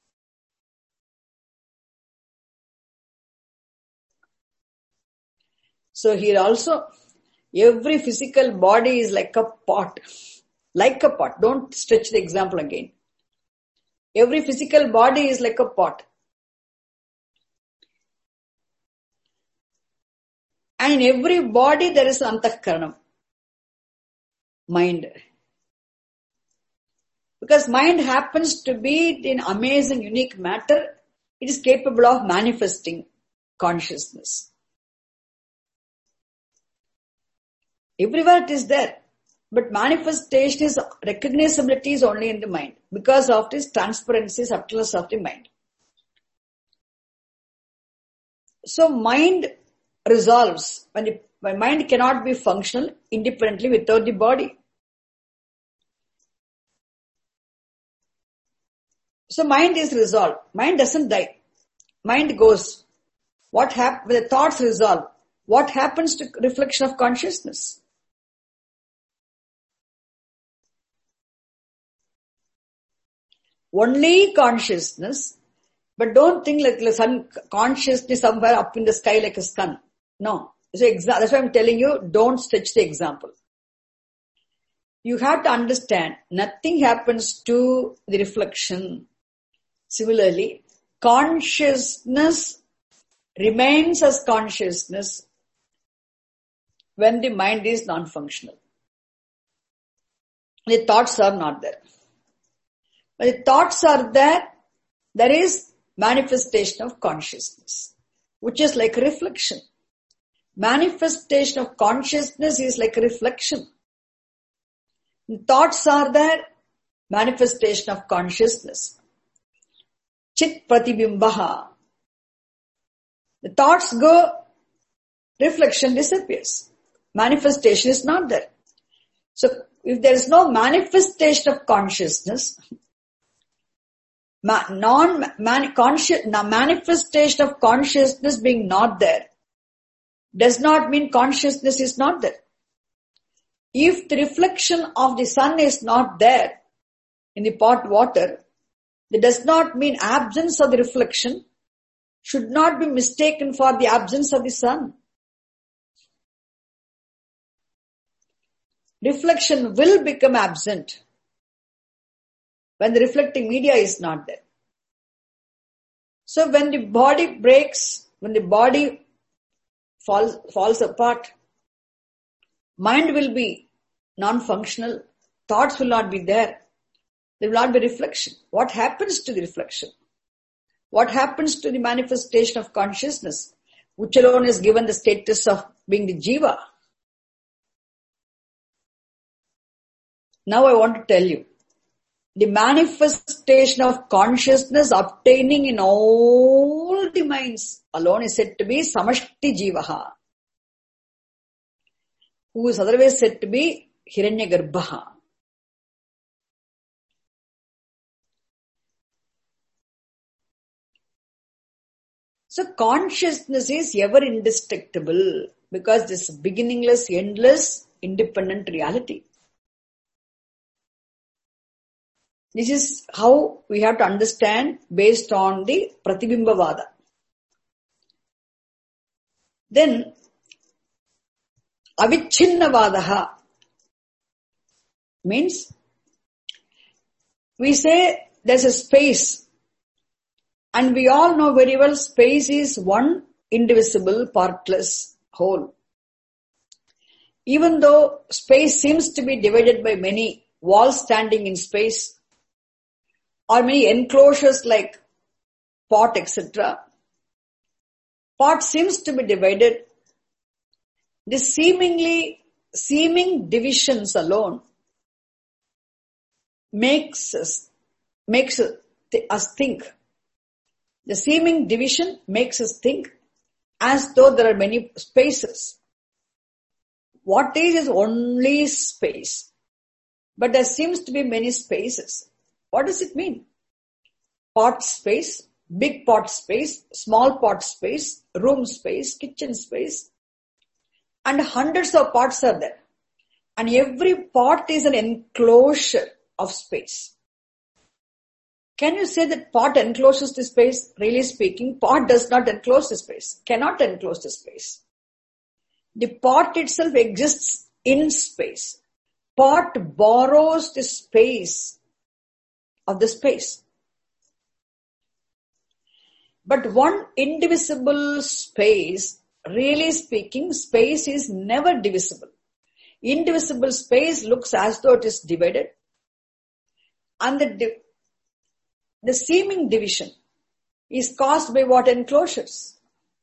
So here also, every physical body is like a pot. Like a pot. Don't stretch the example again. Every physical body is like a pot. And in every body there is antahkaranam. Mind. Because mind happens to be in amazing, unique matter, it is capable of manifesting consciousness. Everywhere it is there. But manifestation is, recognizability is only in the mind because of this transparency, subtleness of the mind. So mind resolves when the when mind cannot be functional independently without the body. So mind is resolved. Mind doesn't die. Mind goes. What happens when the thoughts resolve? What happens to reflection of consciousness? Only consciousness, but don't think like the sun consciousness somewhere up in the sky like a sun. No. So exa- that's why I'm telling you, don't stretch the example. You have to understand, nothing happens to the reflection. Similarly, consciousness remains as consciousness when the mind is non-functional. The thoughts are not there. When the thoughts are there, there is manifestation of consciousness, which is like reflection. Manifestation of consciousness is like reflection. When thoughts are there, manifestation of consciousness. Chit pratibimbaha. The thoughts go, reflection disappears. Manifestation is not there. So, if there is no manifestation of consciousness, Ma- non man, conscious, manifestation of consciousness being not there does not mean consciousness is not there. If the reflection of the sun is not there in the pot water, That does not mean absence of the reflection should not be mistaken for the absence of the sun. Reflection will become absent when the reflecting media is not there. So when the body breaks, when the body falls, falls apart, mind will be non-functional, thoughts will not be there, there will not be reflection. What happens to the reflection? What happens to the manifestation of consciousness, which alone is given the status of being the jiva? Now I want to tell you, the manifestation of consciousness obtaining in all the minds alone is said to be samashti jivaha, who is otherwise said to be hiranyagarbha. So consciousness is ever indestructible because this beginningless, endless, independent reality. This is how we have to understand based on the Pratibimbavada. Then, Avichinnavadaha means we say there's a space, and we all know very well space is one indivisible, partless whole. Even though space seems to be divided by many walls standing in space, or many enclosures like pot, et cetera. Pot seems to be divided. The seemingly, seeming divisions alone makes us, makes us think. The seeming division makes us think as though there are many spaces. What is is only space. But there seems to be many spaces. What does it mean? Pot space, big pot space, small pot space, room space, kitchen space, and hundreds of pots are there. And every pot is an enclosure of space. Can you say that pot encloses the space? Really speaking, pot does not enclose the space, cannot enclose the space. The pot itself exists in space. Pot borrows the space of the space. But one indivisible space, really speaking, space is never divisible. Indivisible space looks as though it is divided. And the, di- the seeming division is caused by what? Enclosures.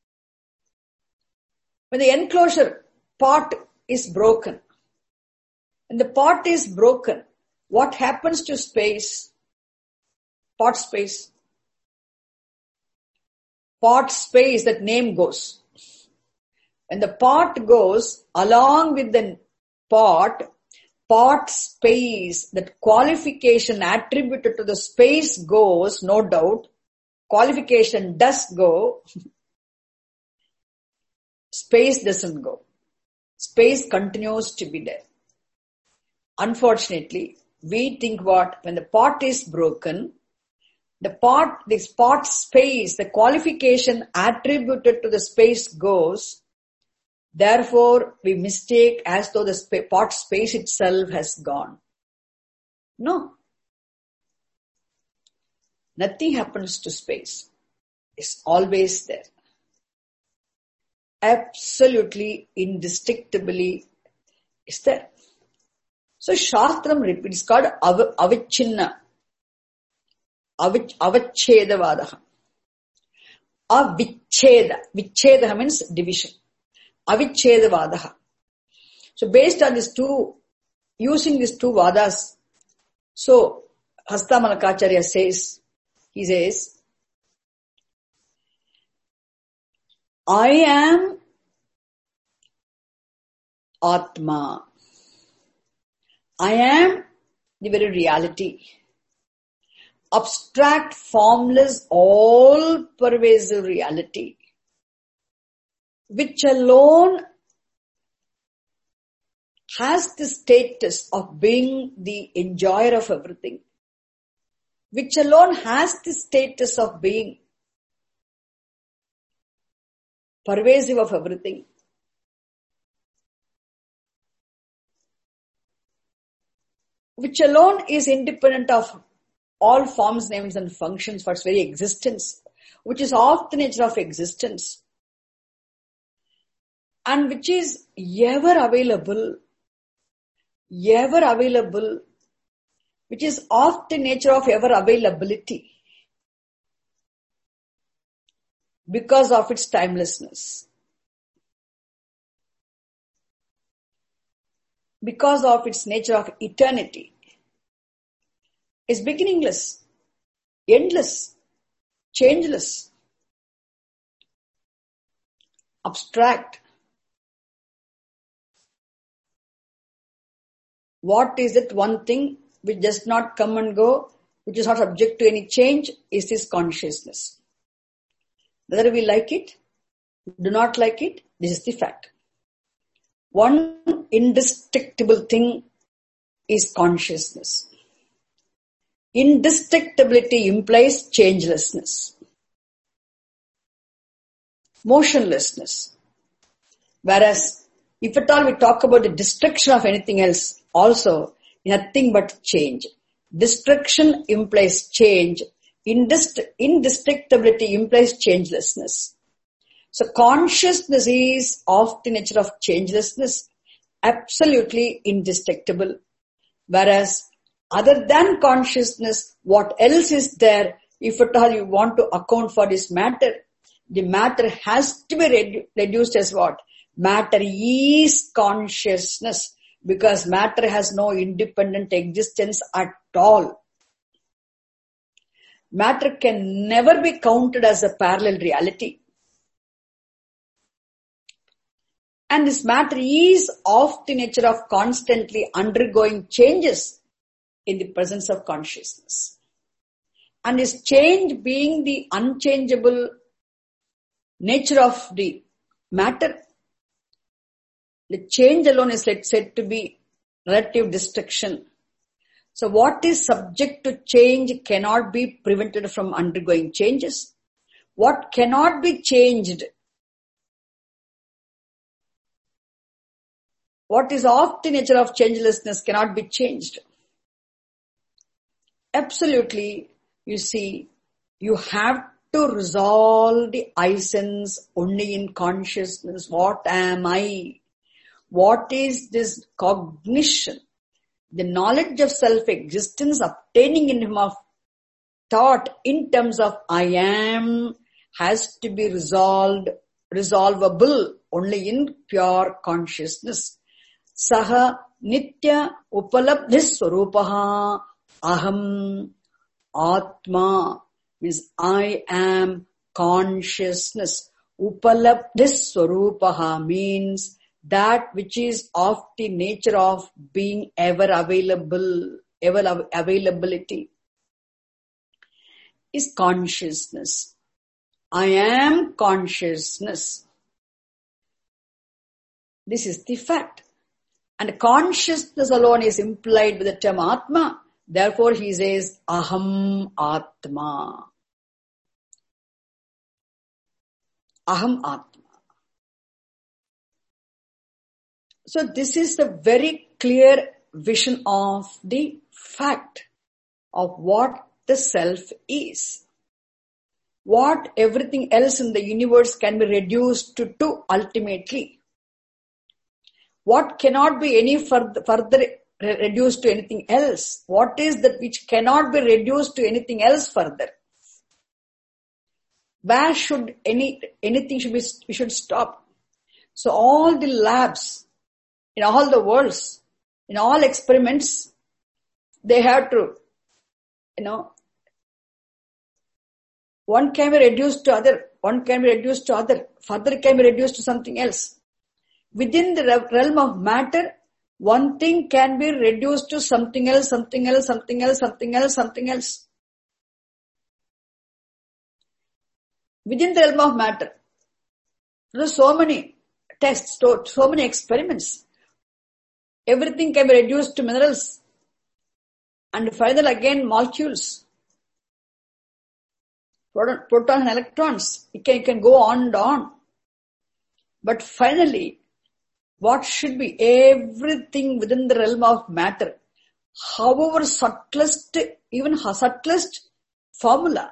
When the enclosure pot is broken, and the pot is broken, what happens to space? Pot space. Pot space, that name goes. When the pot goes, along with the pot, pot space, that qualification attributed to the space goes, no doubt. Qualification does go. Space doesn't go. Space continues to be there. Unfortunately, we think what? When the pot is broken, the pot, this pot space, the qualification attributed to the space goes. Therefore, we mistake as though the sp- pot space itself has gone. No. Nothing happens to space. It's always there. Absolutely, indestructibly, it's there. So, Shastram repeats, it's called av- avichinna. Avich, avachedavadaha. Avicheda. Vicheda means division. Avichedavadaha. So based on these two, using these two vadas, so Hastamalakacharya says, he says, I am Atma. I am the very reality. Abstract, formless, all-pervasive reality, which alone has the status of being the enjoyer of everything, which alone has the status of being pervasive of everything. Which alone is independent of all forms, names and functions for its very existence, which is of the nature of existence, and which is ever available, ever available, which is of the nature of ever availability because of its timelessness, because of its nature of eternity, is beginningless, endless, changeless, abstract. What is it? One thing which does not come and go, which is not subject to any change, is this consciousness. Whether we like it, do not like it, this is the fact. One indestructible thing is consciousness. Indestructibility implies changelessness, motionlessness. Whereas, if at all we talk about the destruction of anything else, also nothing but change. Destruction implies change. Indest- indestructibility implies changelessness. So consciousness is of the nature of changelessness, absolutely indestructible. Whereas other than consciousness, what else is there? If at all you want to account for this matter, the matter has to be redu- reduced as what? Matter is consciousness, because matter has no independent existence at all. Matter can never be counted as a parallel reality. And this matter is of the nature of constantly undergoing changes in the presence of consciousness. And this change being the unchangeable nature of the matter, the change alone is said to be relative destruction. So what is subject to change cannot be prevented from undergoing changes. What cannot be changed, what is of the nature of changelessness cannot be changed. Absolutely, you see, you have to resolve the I sense only in consciousness. What am I? What is this cognition? The knowledge of self-existence obtaining in him of thought in terms of I am has to be resolved, resolvable only in pure consciousness. Saha nitya upalabdhis swarupaha aham atma means I am consciousness. Upalabdhis swarupaha means that which is of the nature of being ever available, ever availability is consciousness. I am consciousness. This is the fact. And consciousness alone is implied with the term Atma. Therefore he says, Aham Atma. Aham Atma. So this is the very clear vision of the fact of what the self is. What everything else in the universe can be reduced to, to ultimately. What cannot be any further, further reduced to anything else? What is that which cannot be reduced to anything else further? Where should any anything should be we should stop? So all the labs, in all the worlds, in all experiments, they have to, you know, one can be reduced to other, one can be reduced to other, further can be reduced to something else. Within the realm of matter, one thing can be reduced to something else, something else, something else, something else, something else. Within the realm of matter, there are so many tests, so many experiments. Everything can be reduced to minerals and finally again molecules. proton, proton and electrons. It can, it can go on and on. But finally, what should be everything within the realm of matter, however subtlest, even subtlest formula,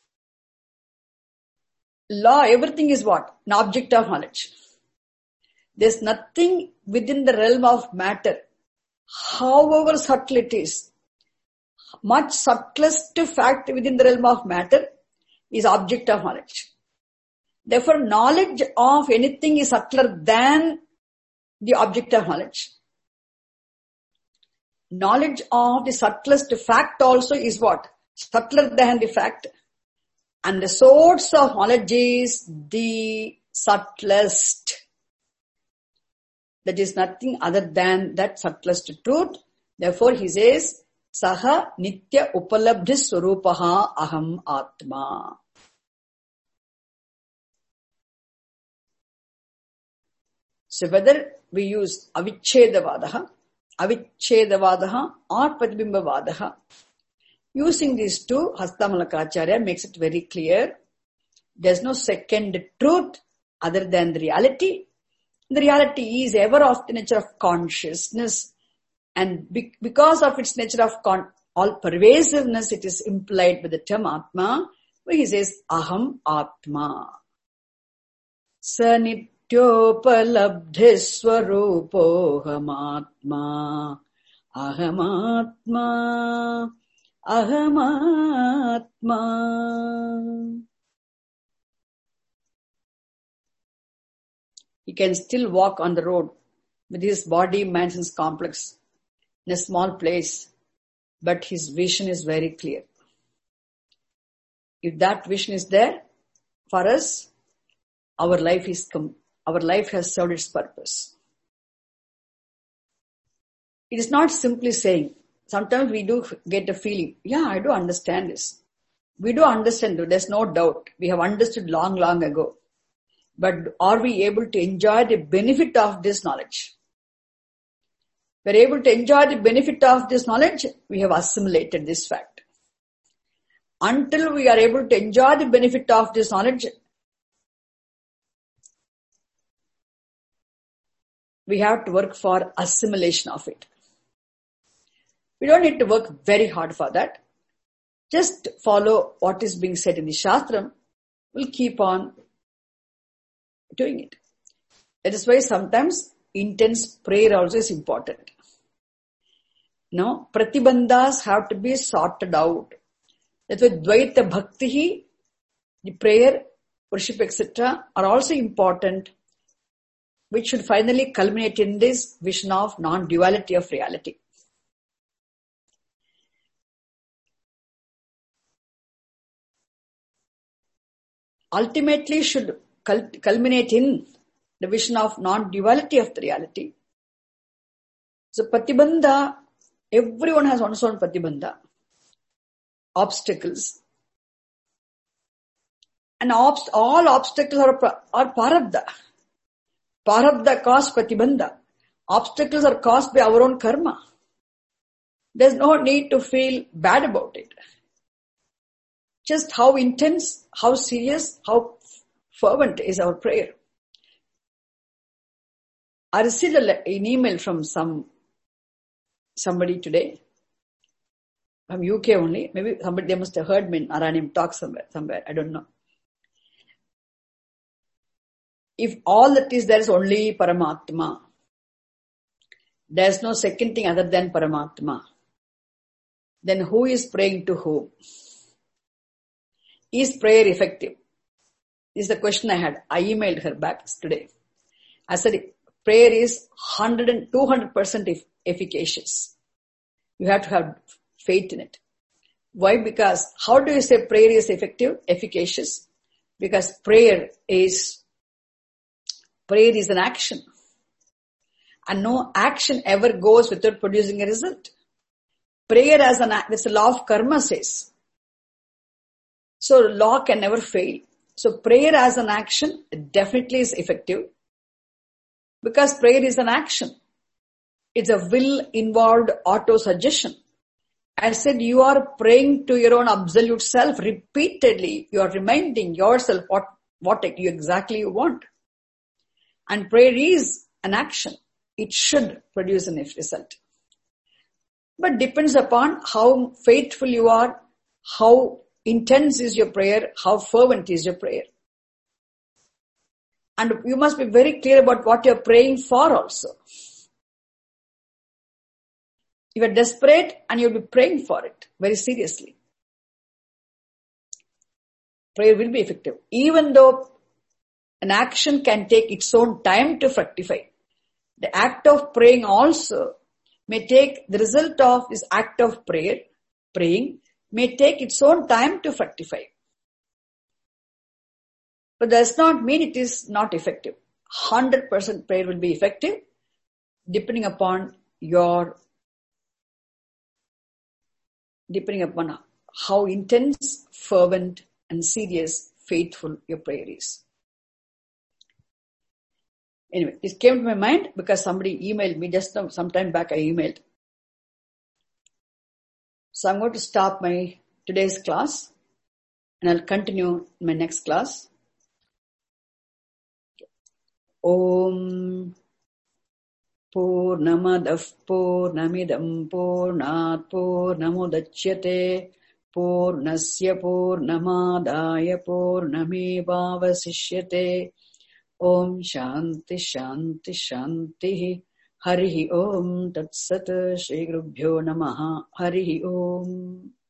law, everything is what? An object of knowledge. There's nothing within the realm of matter, however subtle it is. Much subtlest fact within the realm of matter is object of knowledge. Therefore, knowledge of anything is subtler than the object of knowledge. Knowledge of the subtlest fact also is what? Subtler than the fact. And the source of knowledge is the subtlest. That is nothing other than that subtlest truth. Therefore, he says, Saha Nitya Upalabdhi Swarupaha Aham Atma. So whether we use Avichedavadaha, Avichedavadaha or Pratibhimbavadaha, using these two, Hastamalakacharya makes it very clear. There's no second truth other than the reality. The reality is ever of the nature of consciousness. And be- because of its nature of con- all pervasiveness, it is implied by the term Atma, where he says, Aham Atma. Sanit Tyopalabdhi Swarupoham Atma. Aham Atma. Aham Atma. He can still walk on the road with his body mansions complex in a small place, but his vision is very clear. If that vision is there for us, our life is com- our life has served its purpose. It is not simply saying. Sometimes we do get a feeling, yeah, I do understand this. We do understand, there's no doubt. We have understood long, long ago. But are we able to enjoy the benefit of this knowledge? We're able to enjoy the benefit of this knowledge, we have assimilated this fact. Until we are able to enjoy the benefit of this knowledge, we have to work for assimilation of it. We don't need to work very hard for that. Just follow what is being said in the Shastram. We'll keep on doing it. That is why sometimes intense prayer also is important. No, pratibandhas have to be sorted out. That's why Dvaita Bhakti, the prayer, worship, et cetera are also important, which should finally culminate in this vision of non-duality of reality. Ultimately should culminate in the vision of non-duality of the reality. So Pratibandha, everyone has one's own Pratibandha. Obstacles. And obst- all obstacles are, are Parabdha. Parabdha cause Pratibandha. Obstacles are caused by our own karma. There's no need to feel bad about it. Just how intense, how serious, how fervent is our prayer. I received an email from some somebody today, from U K only. Maybe somebody, they must have heard me in Narayanam talk somewhere, somewhere, I don't know. If all that is there is only Paramatma, there is no second thing other than Paramatma, then who is praying to whom? Is prayer effective? This is the question I had. I emailed her back today. I said, prayer is one hundred and two hundred percent efficacious. You have to have faith in it. Why? Because how do you say prayer is effective, efficacious? Because prayer is, prayer is an action. And no action ever goes without producing a result. Prayer as an act, that's the law of karma says. So law can never fail. So prayer as an action definitely is effective. Because prayer is an action. It's a will-involved auto-suggestion. I said, you are praying to your own absolute self repeatedly. You are reminding yourself what, what you exactly want. And prayer is an action. It should produce an result. But depends upon how faithful you are, how intense is your prayer, how fervent is your prayer. And you must be very clear about what you're praying for also. You are desperate and you'll be praying for it very seriously. Prayer will be effective. Even though an action can take its own time to fructify, the act of praying also may take the result of this act of prayer, praying, may take its own time to fructify. But does not mean it is not effective. one hundred percent prayer will be effective depending upon your, depending upon how intense, fervent, and serious, faithful your prayer is. Anyway, it came to my mind because somebody emailed me just now, some time back I emailed. So I'm going to stop my today's class and I'll continue in my next class. Om Purnamadav Purnamidam Purnat Purnamudachyate Purnasya Purnamadaya Purnamevavasishyate. Om Shanti Shanti Shanti. Harihi Om Tat Sat. Shri Gurubhyo Namaha. Harihi Om.